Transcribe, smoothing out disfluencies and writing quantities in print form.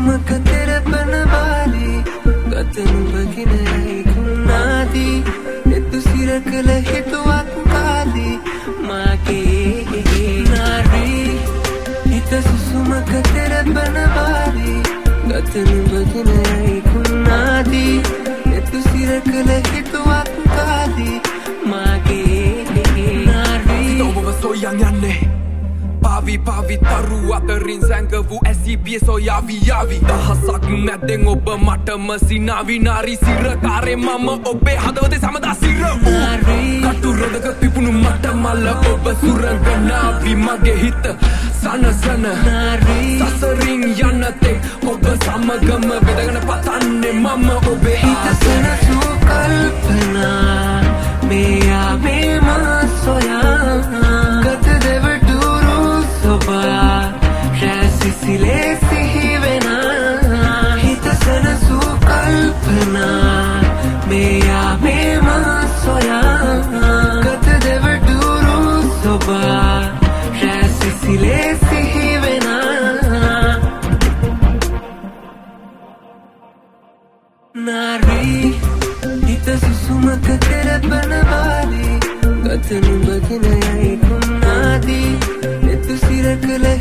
සුසුමක තෙරපන බාලි ගතනු බගිනයි කුණාදී එතු සිර කළ හිතුවක් කාදී මාගේ නාරී හිත සුසුමක තෙරපන බාලි ගතනු බගිනයි කුණාදී එතු සිර කළ හිතුවක් කාදී මාගේ නාරී ඔබව සොයන් යන්නේ පාවි තරු අතරින් සැඟවූ ඇසිපිය සොයාවි යාවි දහසක් මැද්දෙන් ඔබ මටම සිනාවි නාරී සිරකාරේ මම ඔබේ හදවතේ සමදා සිර කටු රොදක පිපුණු මට මල්ල ඔබ සුරංගනාවි මගේ හිත සනසන සසරින් යනතෙක් ඔබ සමගම බෙදගෙන පතන්නේ මම ඔබේ හිත සනසු කල්පනා මෙයා මේම සොයා ගත දෙවට Rasisilේ සිහිවෙනා හිත සනසු කල්පනා මෙයා මේම සොයා ගත දෙවඩුරු සොබා රැසිසිලේ සිහිවෙනා නාරී හිත සුසුමක තෙරපන බාලි ගතනු බගිනයි කුණාදී එතු සිර කළ